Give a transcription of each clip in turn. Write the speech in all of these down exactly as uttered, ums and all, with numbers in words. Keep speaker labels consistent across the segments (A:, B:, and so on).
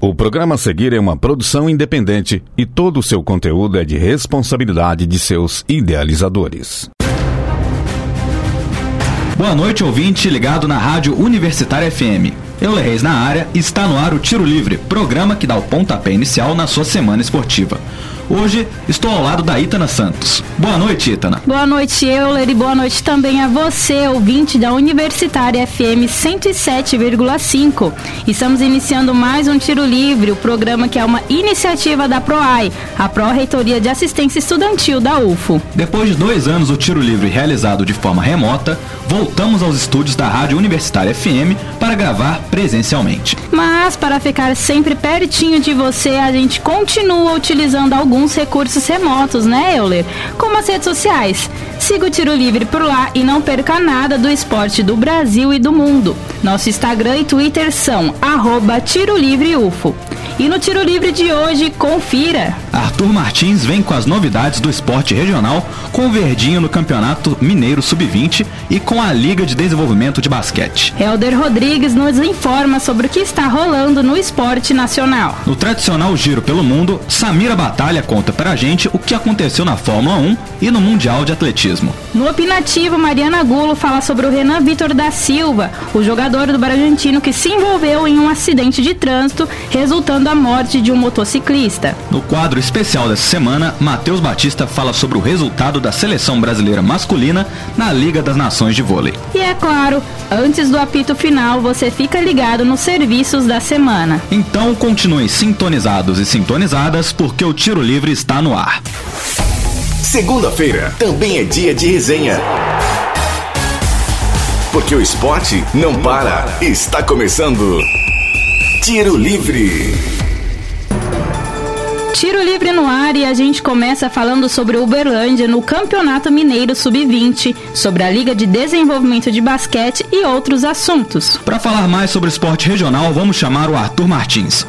A: O programa a seguir é uma produção independente e todo o seu conteúdo é de responsabilidade de seus idealizadores.
B: Boa noite, ouvinte ligado na Rádio Universitária F M. Euler Reis na área, está no ar o Tiro Livre, programa que dá o pontapé inicial na sua semana esportiva. Hoje estou ao lado da Ítana Santos. Boa noite, Ítana.
C: Boa noite, Euler, e boa noite também a você, ouvinte da Universitária F M cento e sete vírgula cinco. Estamos iniciando mais um Tiro Livre, o programa que é uma iniciativa da PROAI, a Pró-Reitoria de Assistência Estudantil da U F O.
B: Depois de dois anos do Tiro Livre realizado de forma remota, voltamos aos estúdios da Rádio Universitária F M para gravar presencialmente.
C: Mas, para ficar sempre pertinho de você, a gente continua utilizando alguns alguns recursos remotos, né, Euler? Como as redes sociais. Siga o Tiro Livre por lá e não perca nada do esporte do Brasil e do mundo. Nosso Instagram e Twitter são arroba Tiro Livre U F O. E no Tiro Livre de hoje, confira.
B: Arthur Martins vem com as novidades do esporte regional, com o Verdinho no Campeonato Mineiro sub vinte e com a Liga de Desenvolvimento de Basquete.
C: Helder Rodrigues nos informa sobre o que está rolando no esporte nacional.
B: No tradicional Giro pelo Mundo, Samira Batalha conta pra gente o que aconteceu na Fórmula um e no Mundial de Atletismo.
C: No Opinativo, Mariana Gulo fala sobre o Renan Vitor da Silva, o jogador do Bragantino que se envolveu em um acidente de trânsito, resultando a morte de um motociclista.
B: No quadro especial dessa semana, Matheus Batista fala sobre o resultado da seleção brasileira masculina na Liga das Nações de Vôlei.
C: E é claro, antes do apito final, você fica ligado nos serviços da semana.
B: Então continue sintonizados e sintonizadas, porque o Tiro Livre está no ar.
D: Segunda-feira também é dia de resenha. Porque o esporte não para. Está começando Tiro Livre.
C: Tiro Livre no ar, e a gente começa falando sobre o Uberlândia no Campeonato Mineiro sub vinte, sobre a Liga de Desenvolvimento de Basquete e outros assuntos.
B: Para falar mais sobre o esporte regional, vamos chamar o Arthur Martins.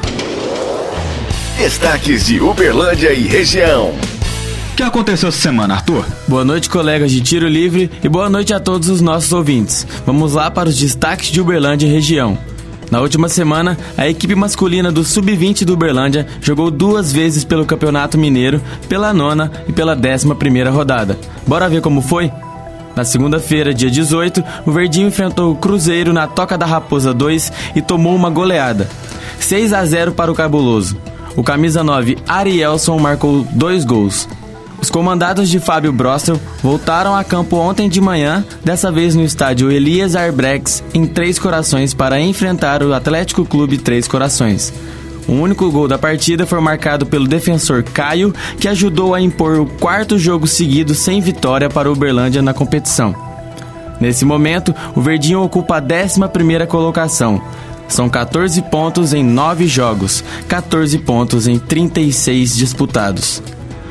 D: Destaques de Uberlândia e região.
B: O que aconteceu essa semana, Arthur?
E: Boa noite, colegas de Tiro Livre, e boa noite a todos os nossos ouvintes. Vamos lá para os destaques de Uberlândia e região. Na última semana, a equipe masculina do sub vinte do Uberlândia jogou duas vezes pelo Campeonato Mineiro, pela nona e pela décima primeira rodada. Bora ver como foi? Na segunda-feira, dia dezoito, o Verdinho enfrentou o Cruzeiro na Toca da Raposa dois e tomou uma goleada. seis a zero para o Cabuloso. O camisa nove, Arielson, marcou dois gols. Os comandados de Fábio Brossel voltaram a campo ontem de manhã, dessa vez no estádio Elias Arbrex, em Três Corações, para enfrentar o Atlético Clube Três Corações. O único gol da partida foi marcado pelo defensor Caio, que ajudou a impor o quarto jogo seguido sem vitória para o Uberlândia na competição. Nesse momento, o Verdinho ocupa a décima primeira colocação. São catorze pontos em nove jogos, catorze pontos em trinta e seis disputados.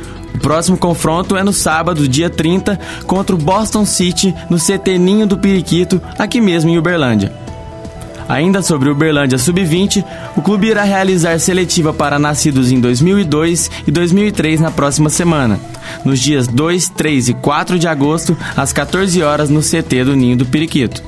E: O próximo confronto é no sábado, dia trinta, contra o Boston City, no C T Ninho do Periquito, aqui mesmo em Uberlândia. Ainda sobre o Uberlândia sub vinte, o clube irá realizar seletiva para nascidos em dois mil e dois e dois mil e três na próxima semana, nos dias dois, três e quatro de agosto, às quatorze horas, no C T do Ninho do Periquito.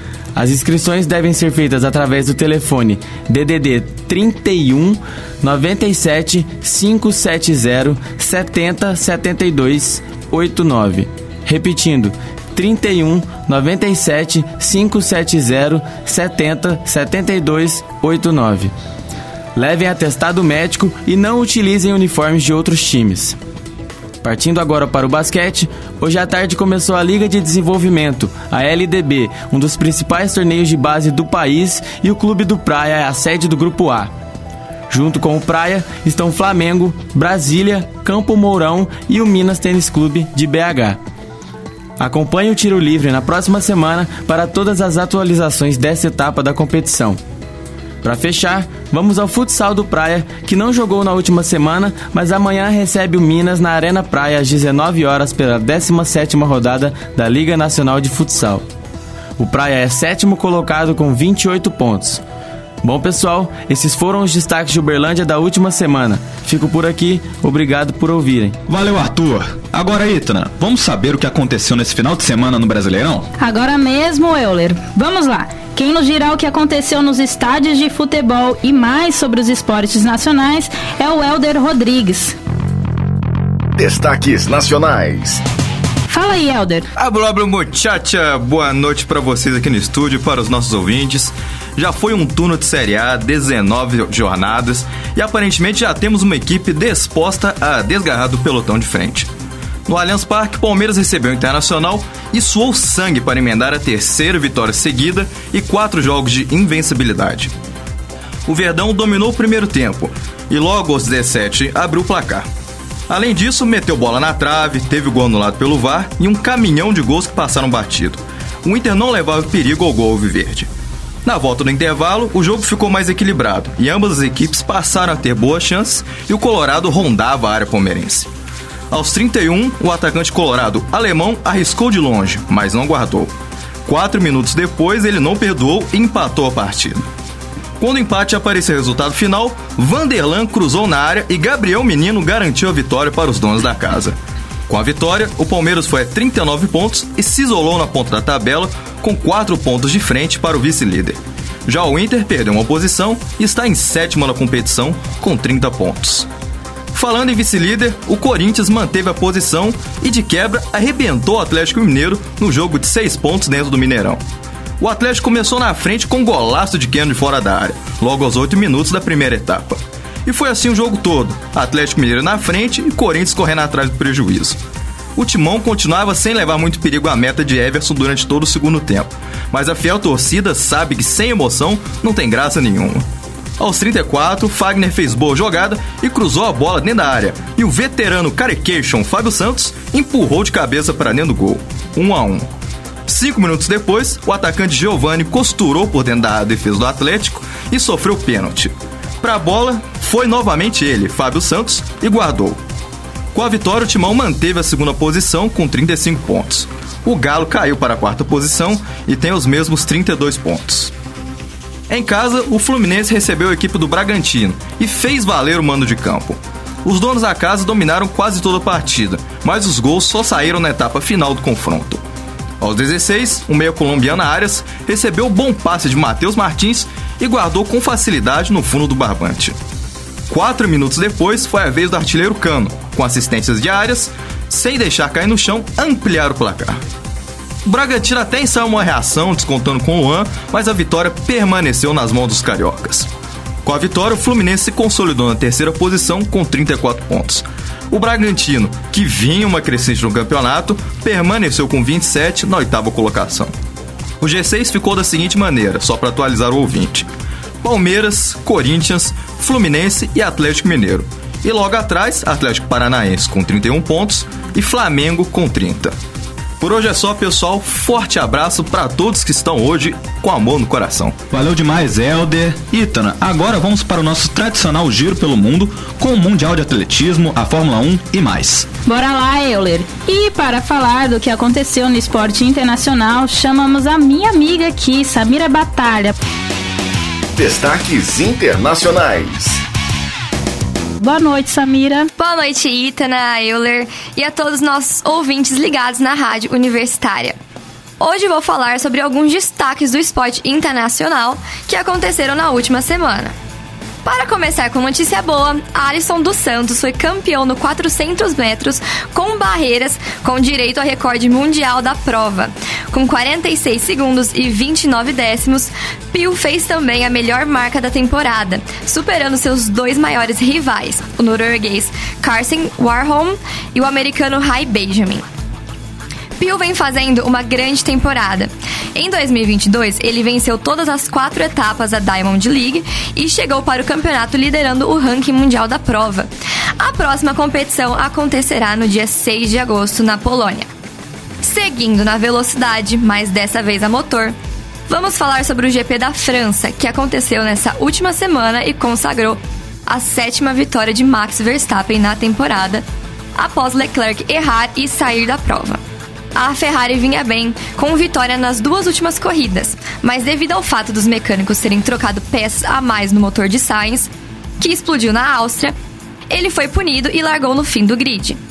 E: As inscrições devem ser feitas através do telefone D D D trinta e um, noventa e sete, quinhentos e setenta, setenta, setenta e dois, oitenta e nove. Repetindo, trinta e um, noventa e sete, quinhentos e setenta, setenta, setenta e dois, oitenta e nove. Levem atestado médico e não utilizem uniformes de outros times. Partindo agora para o basquete, hoje à tarde começou a Liga de Desenvolvimento, a L D B, um dos principais torneios de base do país, e o Clube do Praia é a sede do Grupo A. Junto com o Praia estão Flamengo, Brasília, Campo Mourão e o Minas Tênis Clube de B H. Acompanhe o Tiro Livre na próxima semana para todas as atualizações dessa etapa da competição. Para fechar, vamos ao futsal do Praia, que não jogou na última semana, mas amanhã recebe o Minas na Arena Praia às dezenove horas pela décima sétima rodada da Liga Nacional de Futsal. O Praia é sétimo colocado com vinte e oito pontos. Bom, pessoal, esses foram os destaques de Uberlândia da última semana. Fico por aqui, obrigado por ouvirem.
B: Valeu, Arthur. Agora, Ítana, vamos saber o que aconteceu nesse final de semana no Brasileirão?
C: Agora mesmo, Euler. Vamos lá. Quem nos dirá o que aconteceu nos estádios de futebol e mais sobre os esportes nacionais é o Helder Rodrigues.
D: Destaques nacionais.
C: Fala aí, Helder.
F: Habla, habla, muchacha. Boa noite para vocês aqui no estúdio e para os nossos ouvintes. Já foi um turno de Série A, dezenove jornadas, e aparentemente já temos uma equipe disposta a desgarrar do pelotão de frente. No Allianz Parque, Palmeiras recebeu o Internacional e suou sangue para emendar a terceira vitória seguida e quatro jogos de invencibilidade. O Verdão dominou o primeiro tempo e logo aos dezessete abriu o placar. Além disso, meteu bola na trave, teve o gol anulado pelo V A R e um caminhão de gols que passaram batido. O Inter não levava perigo ao gol alviverde. Na volta do intervalo, o jogo ficou mais equilibrado e ambas as equipes passaram a ter boas chances e o Colorado rondava a área palmeirense. Aos trinta e um, o atacante colorado alemão arriscou de longe, mas não guardou. Quatro minutos depois, ele não perdoou e empatou a partida. Quando o empate apareceu o resultado final, Vanderlan cruzou na área e Gabriel Menino garantiu a vitória para os donos da casa. Com a vitória, o Palmeiras foi a trinta e nove pontos e se isolou na ponta da tabela com quatro pontos de frente para o vice-líder. Já o Inter perdeu uma posição e está em sétima na competição com trinta pontos. Falando em vice-líder, o Corinthians manteve a posição e de quebra arrebentou o Atlético Mineiro no jogo de seis pontos dentro do Mineirão. O Atlético começou na frente com um golaço de Keno de fora da área, logo aos oito minutos da primeira etapa. E foi assim o jogo todo, Atlético Mineiro na frente e Corinthians correndo atrás do prejuízo. O Timão continuava sem levar muito perigo à meta de Everson durante todo o segundo tempo, mas a fiel torcida sabe que sem emoção não tem graça nenhuma. Aos trinta e quatro, Fagner fez boa jogada e cruzou a bola dentro da área, e o veterano Carecation Fábio Santos empurrou de cabeça para dentro do gol, um a um. Cinco minutos depois, o atacante Giovani costurou por dentro da defesa do Atlético e sofreu pênalti. Para a bola, foi novamente ele, Fábio Santos, e guardou. Com a vitória, o Timão manteve a segunda posição com trinta e cinco pontos. O Galo caiu para a quarta posição e tem os mesmos trinta e dois pontos. Em casa, o Fluminense recebeu a equipe do Bragantino e fez valer o mando de campo. Os donos da casa dominaram quase toda a partida, mas os gols só saíram na etapa final do confronto. Aos dezesseis, o meia colombiano Arias recebeu o bom passe de Matheus Martins e guardou com facilidade no fundo do barbante. Quatro minutos depois, foi a vez do artilheiro Cano, com assistências de Arias, sem deixar cair no chão, ampliar o placar. O Bragantino até ensaiou uma reação, descontando com o Luan, mas a vitória permaneceu nas mãos dos cariocas. Com a vitória, o Fluminense se consolidou na terceira posição com trinta e quatro pontos. O Bragantino, que vinha uma crescente no campeonato, permaneceu com vinte e sete na oitava colocação. O G seis ficou da seguinte maneira, só para atualizar o ouvinte: Palmeiras, Corinthians, Fluminense e Atlético Mineiro. E logo atrás, Atlético Paranaense com trinta e um pontos e Flamengo com trinta. Por hoje é só, pessoal. Forte abraço para todos que estão hoje com amor no coração.
B: Valeu demais, Helder. Ítana, agora vamos para o nosso tradicional giro pelo mundo com o Mundial de Atletismo, a Fórmula um e mais.
C: Bora lá, Euler. E para falar do que aconteceu no esporte internacional, chamamos a minha amiga aqui, Samira Batalha.
D: Destaques internacionais.
C: Boa noite, Samira.
G: Boa noite, Ítana, Euler e a todos os nossos ouvintes ligados na Rádio Universitária. Hoje vou falar sobre alguns destaques do esporte internacional que aconteceram na última semana. Para começar com notícia boa, Alisson dos Santos foi campeão no quatrocentos metros com barreiras com direito ao recorde mundial da prova. Com quarenta e seis segundos e vinte e nove décimos, Pio fez também a melhor marca da temporada, superando seus dois maiores rivais, o norueguês Carsten Warholm e o americano Ray Benjamin. Pio vem fazendo uma grande temporada. Em dois mil e vinte e dois, ele venceu todas as quatro etapas da Diamond League e chegou para o campeonato liderando o ranking mundial da prova. A próxima competição acontecerá no dia seis de agosto, na Polônia. Seguindo na velocidade, mas dessa vez a motor, vamos falar sobre o G P da França, que aconteceu nessa última semana e consagrou a sétima vitória de Max Verstappen na temporada, após Leclerc errar e sair da prova. A Ferrari vinha bem, com vitória nas duas últimas corridas, mas devido ao fato dos mecânicos terem trocado peças a mais no motor de Sainz, que explodiu na Áustria, ele foi punido e largou no fim do grid.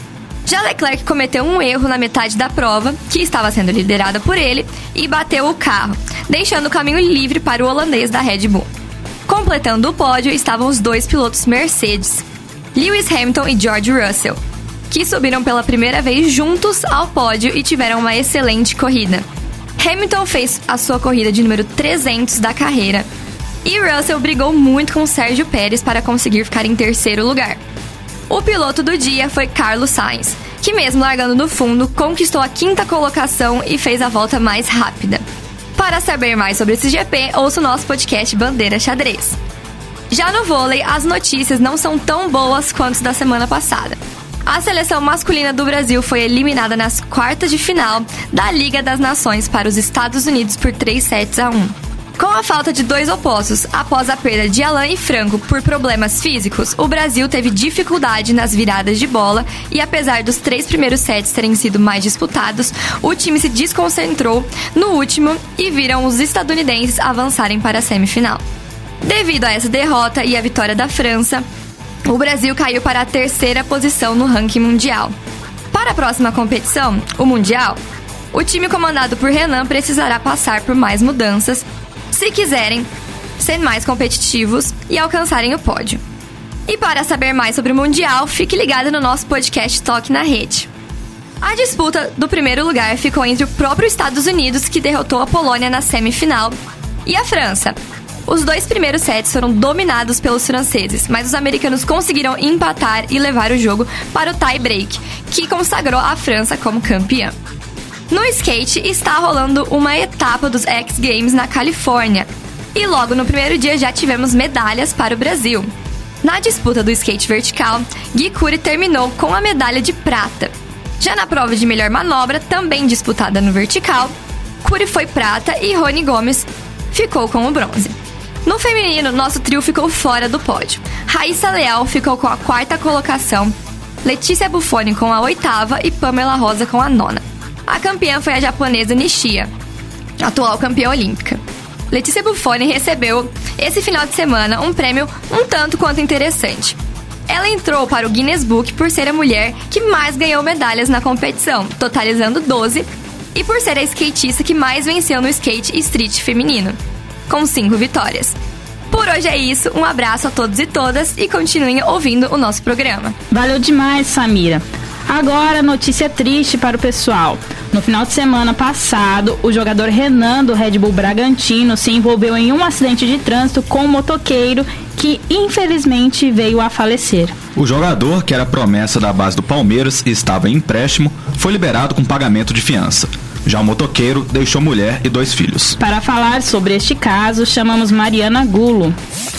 G: Já Leclerc cometeu um erro na metade da prova, que estava sendo liderada por ele, e bateu o carro, deixando o caminho livre para o holandês da Red Bull. Completando o pódio estavam os dois pilotos Mercedes, Lewis Hamilton e George Russell, que subiram pela primeira vez juntos ao pódio e tiveram uma excelente corrida. Hamilton fez a sua corrida de número trezentos da carreira, e Russell brigou muito com Sérgio Pérez para conseguir ficar em terceiro lugar. O piloto do dia foi Carlos Sainz, que mesmo largando no fundo, conquistou a quinta colocação e fez a volta mais rápida. Para saber mais sobre esse G P, ouça o nosso podcast Bandeira Xadrez. Já no vôlei, as notícias não são tão boas quanto as da semana passada. A seleção masculina do Brasil foi eliminada nas quartas de final da Liga das Nações para os Estados Unidos por três sets a um. Com a falta de dois opostos após a perda de Alain e Franco por problemas físicos, o Brasil teve dificuldade nas viradas de bola e, apesar dos três primeiros sets terem sido mais disputados, o time se desconcentrou no último e viram os estadunidenses avançarem para a semifinal. Devido a essa derrota e a vitória da França, o Brasil caiu para a terceira posição no ranking mundial. Para a próxima competição, o Mundial, o time comandado por Renan precisará passar por mais mudanças se quiserem ser mais competitivos e alcançarem o pódio. E para saber mais sobre o Mundial, fique ligado no nosso podcast Toque na Rede. A disputa do primeiro lugar ficou entre o próprio Estados Unidos, que derrotou a Polônia na semifinal, e a França. Os dois primeiros sets foram dominados pelos franceses, mas os americanos conseguiram empatar e levar o jogo para o tie-break, que consagrou a França como campeã. No skate, está rolando uma etapa dos X Games na Califórnia, e logo no primeiro dia já tivemos medalhas para o Brasil. Na disputa do skate vertical, Gui Curi terminou com a medalha de prata. Já na prova de melhor manobra, também disputada no vertical, Curi foi prata e Rony Gomes ficou com o bronze. No feminino, nosso trio ficou fora do pódio. Raíssa Leal ficou com a quarta colocação, Letícia Buffoni com a oitava e Pamela Rosa com a nona. A campeã foi a japonesa Nishia, atual campeã olímpica. Letícia Buffoni recebeu, esse final de semana, um prêmio um tanto quanto interessante. Ela entrou para o Guinness Book por ser a mulher que mais ganhou medalhas na competição, totalizando doze, e por ser a skatista que mais venceu no skate street feminino, com cinco vitórias. Por hoje é isso, um abraço a todos e todas e continuem ouvindo o nosso programa.
C: Valeu demais, Samira. Agora, notícia triste para o pessoal. No final de semana passado, o jogador Renan do Red Bull Bragantino se envolveu em um acidente de trânsito com um motoqueiro que, infelizmente, veio a falecer.
B: O jogador, que era promessa da base do Palmeiras e estava em empréstimo, foi liberado com pagamento de fiança. Já o motoqueiro deixou mulher e dois filhos.
C: Para falar sobre este caso, chamamos Mariana Gulo.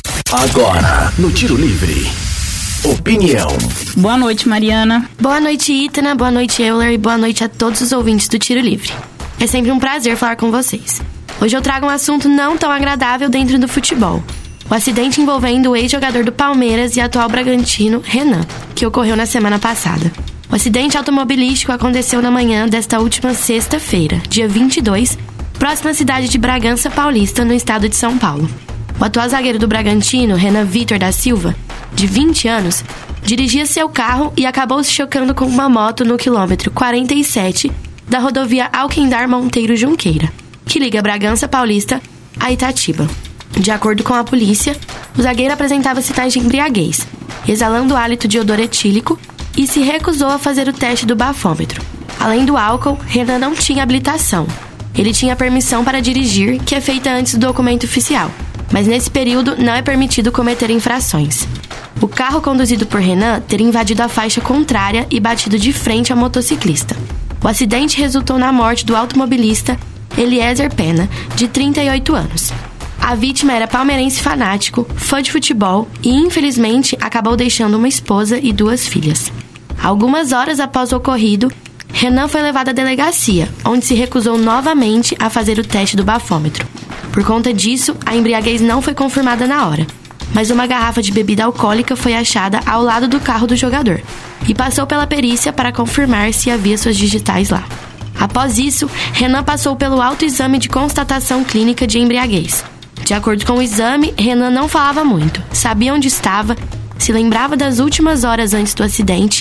D: Agora, no Tiro Livre. Opinião.
C: Boa noite, Mariana.
H: Boa noite, Ítana. Boa noite, Euler. E boa noite a todos os ouvintes do Tiro Livre. É sempre um prazer falar com vocês. Hoje eu trago um assunto não tão agradável dentro do futebol. O acidente envolvendo o ex-jogador do Palmeiras e atual Bragantino, Renan, que ocorreu na semana passada. O acidente automobilístico aconteceu na manhã desta última sexta-feira, dia vinte e dois, próxima à cidade de Bragança Paulista, no estado de São Paulo. O atual zagueiro do Bragantino, Renan Vitor da Silva, de vinte anos, dirigia seu carro e acabou se chocando com uma moto no quilômetro quarenta e sete da rodovia Alquendar Monteiro Junqueira, que liga Bragança Paulista a Itatiba. De acordo com a polícia, o zagueiro apresentava sinais de embriaguez, exalando hálito de odor etílico, e se recusou a fazer o teste do bafômetro. Além do álcool, Renan não tinha habilitação. Ele tinha permissão para dirigir, que é feita antes do documento oficial, mas nesse período não é permitido cometer infrações. O carro conduzido por Renan teria invadido a faixa contrária e batido de frente ao motociclista. O acidente resultou na morte do automobilista Eliezer Pena, de trinta e oito anos. A vítima era palmeirense fanático, fã de futebol e, infelizmente, acabou deixando uma esposa e duas filhas. Algumas horas após o ocorrido, Renan foi levado à delegacia, onde se recusou novamente a fazer o teste do bafômetro. Por conta disso, a embriaguez não foi confirmada na hora, mas uma garrafa de bebida alcoólica foi achada ao lado do carro do jogador e passou pela perícia para confirmar se havia suas digitais lá. Após isso, Renan passou pelo autoexame de constatação clínica de embriaguez. De acordo com o exame, Renan não falava muito, sabia onde estava, se lembrava das últimas horas antes do acidente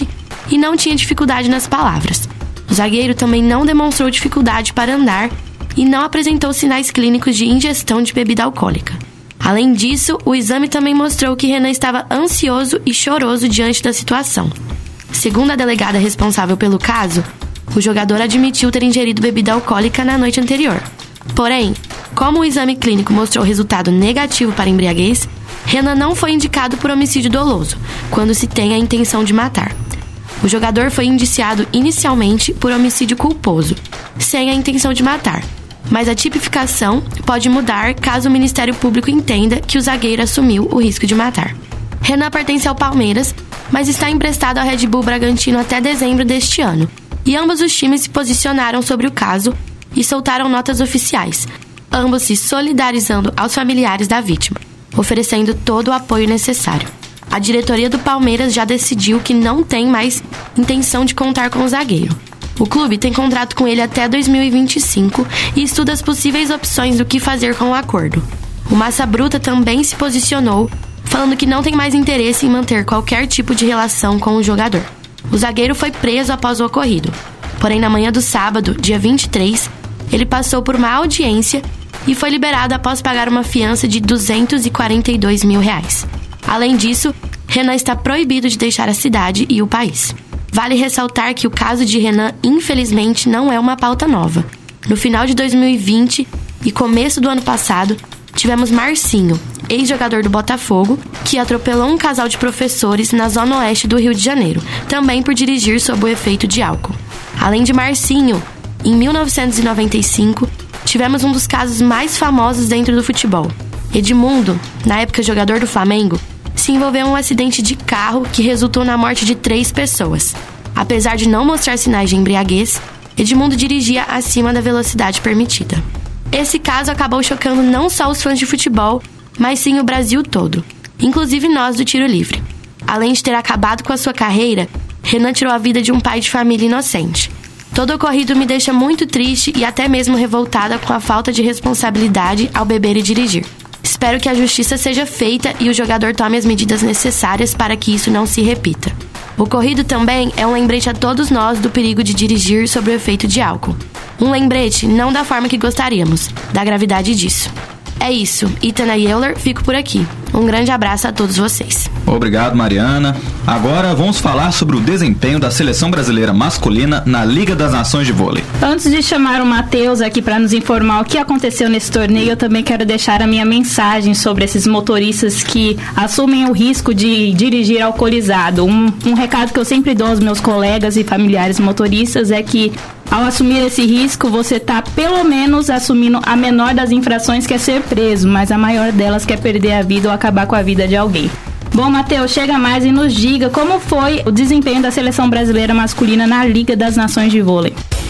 H: e não tinha dificuldade nas palavras. O zagueiro também não demonstrou dificuldade para andar e não apresentou sinais clínicos de ingestão de bebida alcoólica. Além disso, o exame também mostrou que Renan estava ansioso e choroso diante da situação. Segundo a delegada responsável pelo caso, o jogador admitiu ter ingerido bebida alcoólica na noite anterior. Porém, como o exame clínico mostrou resultado negativo para embriaguez, Renan não foi indicado por homicídio doloso, quando se tem a intenção de matar. O jogador foi indiciado inicialmente por homicídio culposo, sem a intenção de matar, mas a tipificação pode mudar caso o Ministério Público entenda que o zagueiro assumiu o risco de matar. Renan pertence ao Palmeiras, mas está emprestado ao Red Bull Bragantino até dezembro deste ano, e ambos os times se posicionaram sobre o caso e soltaram notas oficiais, ambos se solidarizando aos familiares da vítima, oferecendo todo o apoio necessário. A diretoria do Palmeiras já decidiu que não tem mais intenção de contar com o zagueiro. O clube tem contrato com ele até dois mil e vinte e cinco e estuda as possíveis opções do que fazer com o acordo. O Massa Bruta também se posicionou, falando que não tem mais interesse em manter qualquer tipo de relação com o jogador. O zagueiro foi preso após o ocorrido. Porém, na manhã do sábado, dia vinte e três, ele passou por uma audiência e foi liberado após pagar uma fiança de duzentos e quarenta e dois mil reais. Além disso, Renan está proibido de deixar a cidade e o país. Vale ressaltar que o caso de Renan, infelizmente, não é uma pauta nova. No final de dois mil e vinte e começo do ano passado, tivemos Marcinho, ex-jogador do Botafogo, que atropelou um casal de professores na zona oeste do Rio de Janeiro, também por dirigir sob o efeito de álcool. Além de Marcinho, em mil novecentos e noventa e cinco, tivemos um dos casos mais famosos dentro do futebol. Edmundo, na época jogador do Flamengo, se envolveu em um acidente de carro que resultou na morte de três pessoas. Apesar de não mostrar sinais de embriaguez, Edmundo dirigia acima da velocidade permitida. Esse caso acabou chocando não só os fãs de futebol, mas sim o Brasil todo, inclusive nós do Tiro Livre. Além de ter acabado com a sua carreira, Renan tirou a vida de um pai de família inocente. Todo o ocorrido me deixa muito triste e até mesmo revoltada com a falta de responsabilidade ao beber e dirigir. Espero que a justiça seja feita e o jogador tome as medidas necessárias para que isso não se repita. O ocorrido também é um lembrete a todos nós do perigo de dirigir sob o efeito de álcool. Um lembrete não da forma que gostaríamos, da gravidade disso. É isso, Itana e Euler, fico por aqui. Um grande abraço a todos vocês.
B: Obrigado, Mariana. Agora vamos falar sobre o desempenho da seleção brasileira masculina na Liga das Nações de Vôlei.
C: Antes de chamar o Matheus aqui para nos informar o que aconteceu nesse torneio, eu também quero deixar a minha mensagem sobre esses motoristas que assumem o risco de dirigir alcoolizado. Um, um recado que eu sempre dou aos meus colegas e familiares motoristas é que ao assumir esse risco, você está pelo menos assumindo a menor das infrações, que é ser preso, mas a maior delas que é perder a vida ou acabar com a vida de alguém. Bom, Matheus, chega mais e nos diga como foi o desempenho da seleção brasileira masculina na Liga das Nações de Vôlei.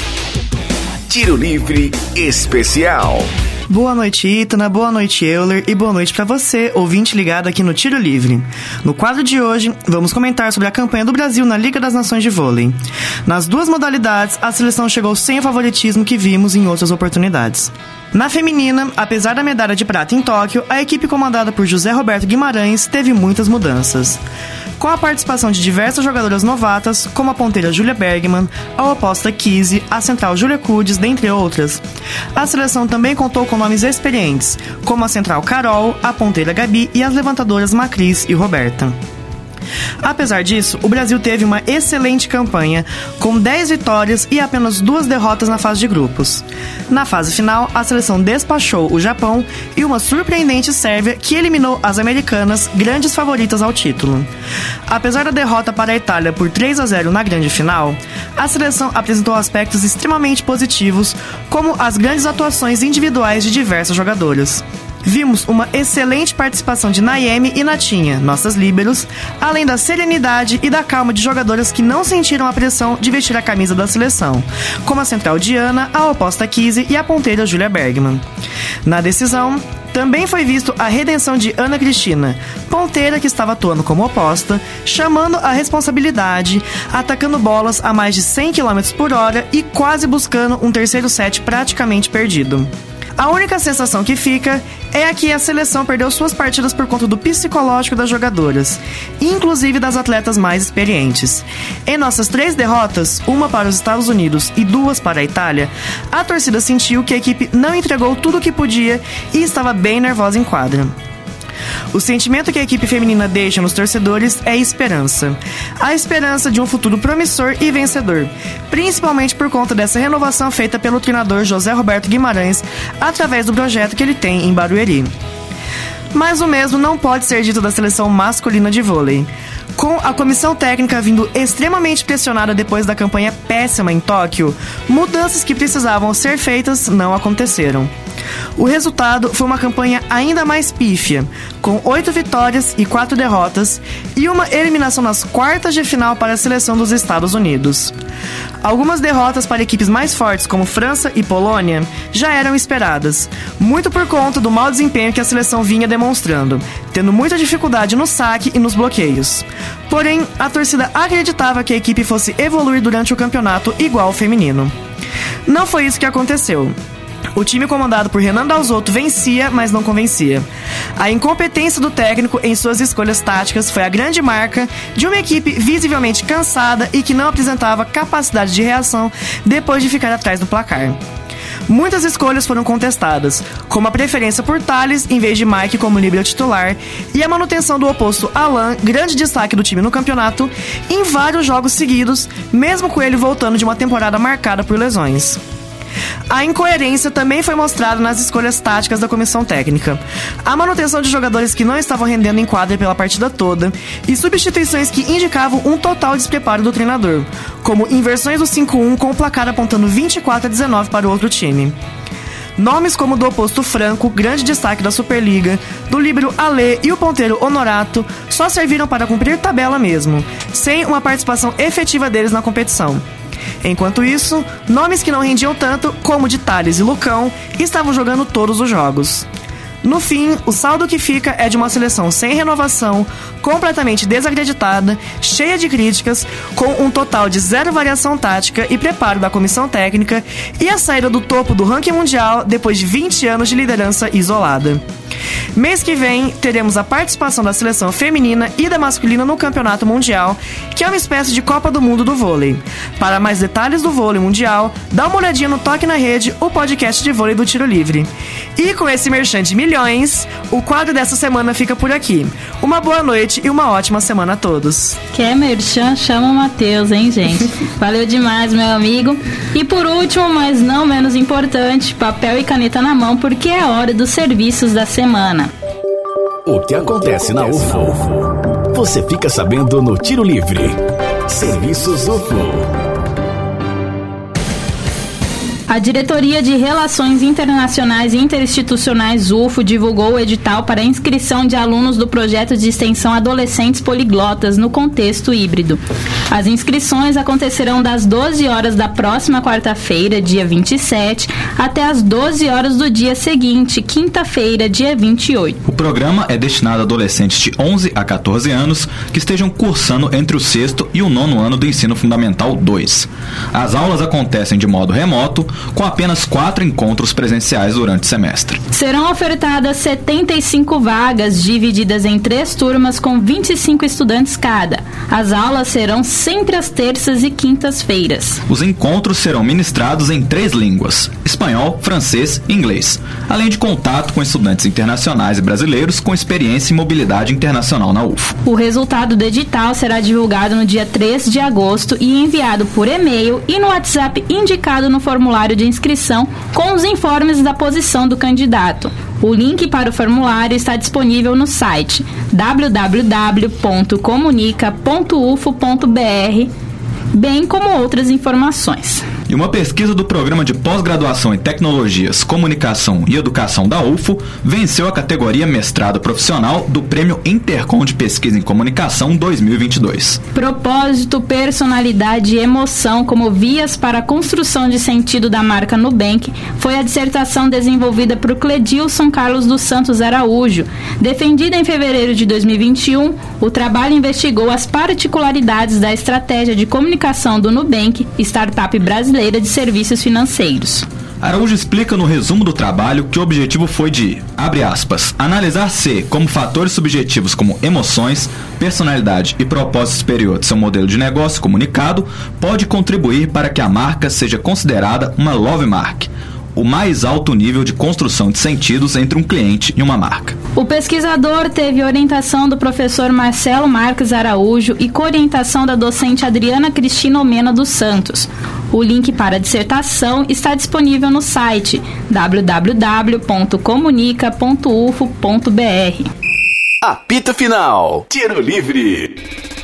D: Tiro Livre Especial.
I: Boa noite, Itana, boa noite, Euler, e boa noite para você, ouvinte ligado aqui no Tiro Livre. No quadro de hoje, vamos comentar sobre a campanha do Brasil na Liga das Nações de Vôlei. Nas duas modalidades, a seleção chegou sem o favoritismo que vimos em outras oportunidades. Na feminina, apesar da medalha de prata em Tóquio, a equipe comandada por José Roberto Guimarães teve muitas mudanças. Com a participação de diversas jogadoras novatas, como a ponteira Julia Bergman, a oposta Kizzy, a central Julia Kudes, dentre outras, a seleção também contou com nomes experientes, como a central Carol, a ponteira Gabi e as levantadoras Macris e Roberta. Apesar disso, o Brasil teve uma excelente campanha, com dez vitórias e apenas duas derrotas na fase de grupos. Na fase final, a seleção despachou o Japão e uma surpreendente Sérvia, que eliminou as americanas, grandes favoritas ao título. Apesar da derrota para a Itália por três a zero na grande final, a seleção apresentou aspectos extremamente positivos, como as grandes atuações individuais de diversas jogadoras. Vimos uma excelente participação de Nayemi e Natinha, nossas líberos, além da serenidade e da calma de jogadoras que não sentiram a pressão de vestir a camisa da seleção, como a central Diana, a oposta Kizzy e a ponteira Julia Bergman. Na decisão, também foi visto a redenção de Ana Cristina, ponteira que estava atuando como oposta, chamando a responsabilidade, atacando bolas a mais de cem quilômetros por hora e quase buscando um terceiro set praticamente perdido. A única sensação que fica É aqui a seleção perdeu suas partidas por conta do psicológico das jogadoras, inclusive das atletas mais experientes. Em nossas três derrotas, uma para os Estados Unidos e duas para a Itália, a torcida sentiu que a equipe não entregou tudo o que podia e estava bem nervosa em quadra. O sentimento que a equipe feminina deixa nos torcedores é esperança. A esperança de um futuro promissor e vencedor, principalmente por conta dessa renovação feita pelo treinador José Roberto Guimarães através do projeto que ele tem em Barueri. Mas o mesmo não pode ser dito da seleção masculina de vôlei. Com a comissão técnica vindo extremamente pressionada depois da campanha péssima em Tóquio, mudanças que precisavam ser feitas não aconteceram. O resultado foi uma campanha ainda mais pífia, com oito vitórias e quatro derrotas, e uma eliminação nas quartas de final para a seleção dos Estados Unidos. Algumas derrotas para equipes mais fortes, como França e Polônia, já eram esperadas, muito por conta do mau desempenho que a seleção vinha demonstrando, tendo muita dificuldade no saque e nos bloqueios. Porém, a torcida acreditava que a equipe fosse evoluir durante o campeonato igual ao feminino. Não foi isso que aconteceu. O time comandado por Renan Dalzotto vencia, mas não convencia. A incompetência do técnico em suas escolhas táticas foi a grande marca de uma equipe visivelmente cansada e que não apresentava capacidade de reação depois de ficar atrás do placar. Muitas escolhas foram contestadas, como a preferência por Thales em vez de Mike como líbero titular e a manutenção do oposto Alan, grande destaque do time no campeonato, em vários jogos seguidos, mesmo com ele voltando de uma temporada marcada por lesões. A incoerência também foi mostrada nas escolhas táticas da comissão técnica. A manutenção de jogadores que não estavam rendendo em quadra pela partida toda e substituições que indicavam um total despreparo do treinador, como inversões do cinco a um com o placar apontando vinte e quatro a dezenove para o outro time. Nomes como o do oposto Franco, grande destaque da Superliga, do líbero Alê e o ponteiro Honorato só serviram para cumprir tabela mesmo, sem uma participação efetiva deles na competição. Enquanto isso, nomes que não rendiam tanto, como de Thales e Lucão, estavam jogando todos os jogos. No fim, o saldo que fica é de uma seleção sem renovação, completamente desacreditada, cheia de críticas, com um total de zero variação tática e preparo da comissão técnica e a saída do topo do ranking mundial depois de vinte anos de liderança isolada. Mês que vem, teremos a participação da seleção feminina e da masculina no Campeonato Mundial, que é uma espécie de Copa do Mundo do vôlei. Para mais detalhes do vôlei mundial, dá uma olhadinha no Toque na Rede, o podcast de vôlei do Tiro Livre. E com esse merchan de milhões, o quadro dessa semana fica por aqui. Uma boa noite e uma ótima semana a todos.
C: Quer merchan? Chama o Matheus, hein, gente? Valeu demais, meu amigo. E por último, mas não menos importante, papel e caneta na mão, porque é a hora dos serviços da semana.
D: O que acontece na U F O? Você fica sabendo no Tiro Livre. Serviços U F O.
C: A Diretoria de Relações Internacionais e Interinstitucionais U F O divulgou o edital para a inscrição de alunos do projeto de extensão Adolescentes Poliglotas no contexto híbrido. As inscrições acontecerão das doze horas da próxima quarta-feira, dia vinte e sete, até as doze horas do dia seguinte, quinta-feira, dia vinte e oito.
B: O programa é destinado a adolescentes de onze a quatorze anos que estejam cursando entre o sexto e o nono ano do Ensino Fundamental dois. As aulas acontecem de modo remoto, com apenas quatro encontros presenciais durante o semestre.
C: Serão ofertadas setenta e cinco vagas, divididas em três turmas com vinte e cinco estudantes cada. As aulas serão sempre às terças e quintas-feiras.
B: Os encontros serão ministrados em três línguas: espanhol, francês e inglês, além de contato com estudantes internacionais e brasileiros com experiência em mobilidade internacional na U F O.
C: O resultado do edital será divulgado no dia três de agosto e enviado por e-mail e no WhatsApp indicado no formulário de inscrição com os informes da posição do candidato. O link para o formulário está disponível no site w w w ponto comunica ponto u f o ponto b r, bem como outras informações.
B: E uma pesquisa do Programa de Pós-Graduação em Tecnologias, Comunicação e Educação da U F O venceu a categoria Mestrado Profissional do Prêmio Intercom de Pesquisa em Comunicação dois mil e vinte e dois.
C: Propósito, personalidade e emoção como vias para a construção de sentido da marca Nubank foi a dissertação desenvolvida por Cledilson Carlos dos Santos Araújo. Defendida em fevereiro de dois mil e vinte e um, o trabalho investigou as particularidades da estratégia de comunicação do Nubank, startup brasileira de serviços financeiros.
B: Araújo explica no resumo do trabalho que o objetivo foi de, abre aspas, analisar se, como fatores subjetivos como emoções, personalidade e propósito superior de seu modelo de negócio comunicado, pode contribuir para que a marca seja considerada uma love mark, o mais alto nível de construção de sentidos entre um cliente e uma marca.
C: O pesquisador teve orientação do professor Marcelo Marques Araújo e coorientação da docente Adriana Cristina Omena dos Santos. O link para a dissertação está disponível no site w w w ponto comunica ponto u f o ponto b r.
D: Apito Final, Tiro Livre.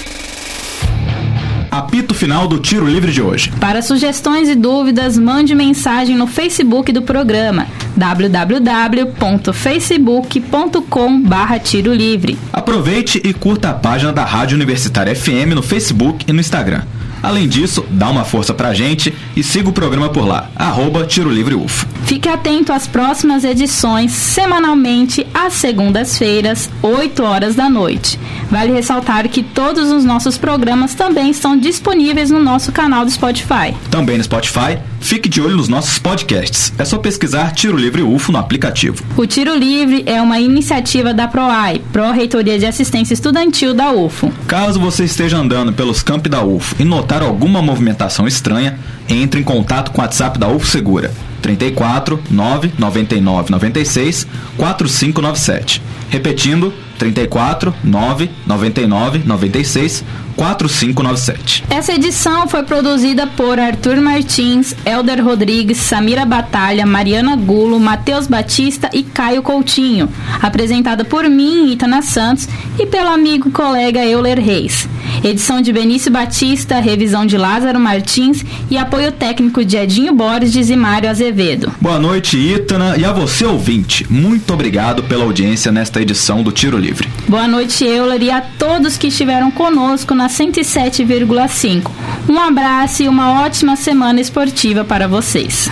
B: Apito final do Tiro Livre de hoje.
C: Para sugestões e dúvidas, mande mensagem no Facebook do programa w w w ponto facebook ponto com barra Tiro Livre.
B: Aproveite e curta a página da Rádio Universitária F M no Facebook e no Instagram. Além disso, dá uma força pra gente e siga o programa por lá, arroba Tiro Livre U F O.
C: Fique atento às próximas edições, semanalmente, às segundas-feiras, oito horas da noite. Vale ressaltar que todos os nossos programas também estão disponíveis no nosso canal do Spotify.
B: Também no Spotify, fique de olho nos nossos podcasts. É só pesquisar Tiro Livre U F O no aplicativo.
C: O Tiro Livre é uma iniciativa da PROAI, Pró-Reitoria de Assistência Estudantil da U F O.
B: Caso você esteja andando pelos campi da U F O e notar alguma movimentação estranha, entre em contato com o WhatsApp da U F O Segura, trinta e quatro, nove nove nove nove seis, quatro cinco nove sete. Repetindo, trinta e quatro, nove nove nove nove seis, quatro cinco nove sete.
C: Essa edição foi produzida por Arthur Martins, Elder Rodrigues, Samira Batalha, Mariana Gulo, Matheus Batista e Caio Coutinho. Apresentada por mim, Itana Santos, e pelo amigo e colega Euler Reis. Edição de Benício Batista, revisão de Lázaro Martins e apoio técnico de Edinho Borges e Mário Azevedo.
B: Boa noite, Itana, e a você, ouvinte. Muito obrigado pela audiência nesta edição do Tiro Livre.
C: Boa noite, Euler, e a todos que estiveram conosco na cento e sete vírgula cinco. Um abraço e uma ótima semana esportiva para vocês.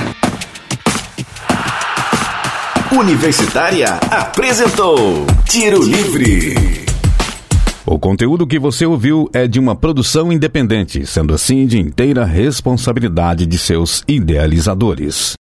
D: Universitária apresentou Tiro Livre.
A: O conteúdo que você ouviu é de uma produção independente, sendo assim de inteira responsabilidade de seus idealizadores.